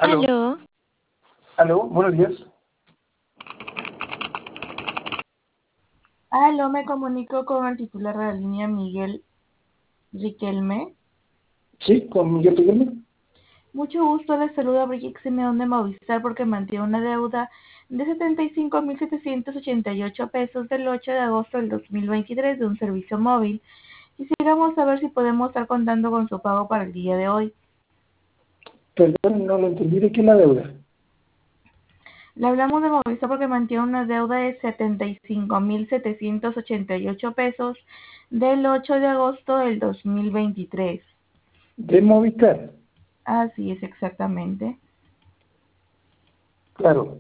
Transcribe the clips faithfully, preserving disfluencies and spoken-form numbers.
Aló, Aló, aló, buenos días. Aló, me comunico con el titular de la línea Miguel Riquelme. Sí, con Miguel Riquelme. Mucho gusto, les saluda Brigitte Simeón de Movistar porque mantiene una deuda de setenta y cinco mil setecientos ochenta y ocho pesos del ocho de agosto del dos mil veintitrés de un servicio móvil. Quisiéramos saber si podemos estar contando con su pago para el día de hoy. Perdón, no lo entendí. ¿De qué es la deuda? Le hablamos de Movistar porque mantiene una deuda de setenta y cinco mil setecientos ochenta y ocho pesos del ocho de agosto del dos mil veintitrés. De Movistar. Así es, exactamente. Claro.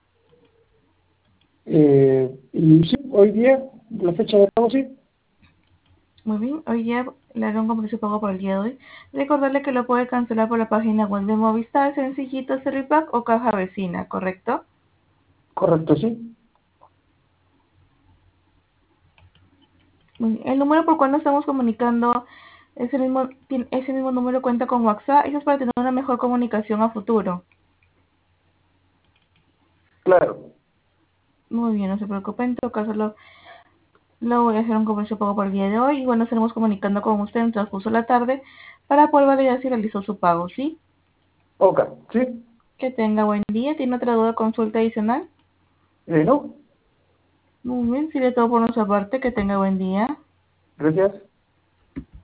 Eh, y sí, hoy día, la fecha de pago, sí. Muy bien, hoy día le haré un compromiso de pago por el día de hoy. Recordarle que lo puede cancelar por la página web de Movistar, sencillito, Servipack o caja vecina, ¿correcto? Correcto, sí. Muy bien. El número por cual nos estamos comunicando, ese mismo, tien- ese mismo número cuenta con WhatsApp. Eso es para tener una mejor comunicación a futuro. Claro. Muy bien, no se preocupen. En todo caso, lo, lo voy a hacer un compromiso de pago por el día de hoy. Y bueno, estaremos comunicando con usted en el transcurso de la tarde para poder validar si realizó su pago, ¿sí? Ok, sí. Que tenga buen día. ¿Tiene otra duda o consulta adicional? Eh, no, Muy bien, sería todo por nuestra parte. Que tenga buen día. gracias.